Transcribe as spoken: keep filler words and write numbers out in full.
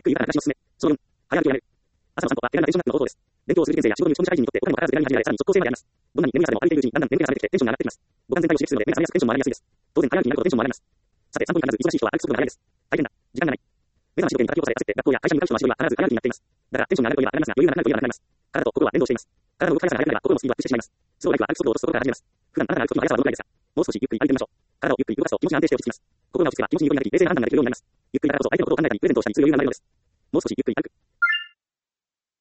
くり豊かな暮らしのすすめ。そのよん、早歩きをやめる。朝の散歩は手軽なテンションアップの方法です。勉強をする受験生や仕事に打ち込む社会人にとって他にも宝塚に始められ、さらに即効性まであります。どんなに眠い朝でも歩いているうちにだんだん眠気が覚めてきてテンションが上がってきます。五感全体を刺激するので目が覚めやすくテンションも上がりやすいです。当然早歩きになるとテンションも上がります。さて、散歩に限らず忙しい人は歩く速度が速いです。大変だ。時間がない。目覚まし時計に叩き起こされ焦って学校や会社に向かう人の足取りは必ず早歩きになっています。だからテンションが上がるといえば上がりますが、余裕がなくなるといえばなくなります。体と心は連動しています。体の動き速さが速くなれば心のスピードはアップしてしまいます。スローライフは歩く速度を落とすところから始めます。普段あなたが歩く時の速さはどのくらいですか？もう少しゆっくり歩いてみましょう。体をゆっくり動かすと気持ちが安定して落ち着きます。心が落ち着けば気持ちに余裕がなり、冷静な判断ができるようになります。ゆっくりだからこそ相手のことを考えたり、プレゼントをしたりする余裕が生まれるのです。もう少しゆっくり歩く。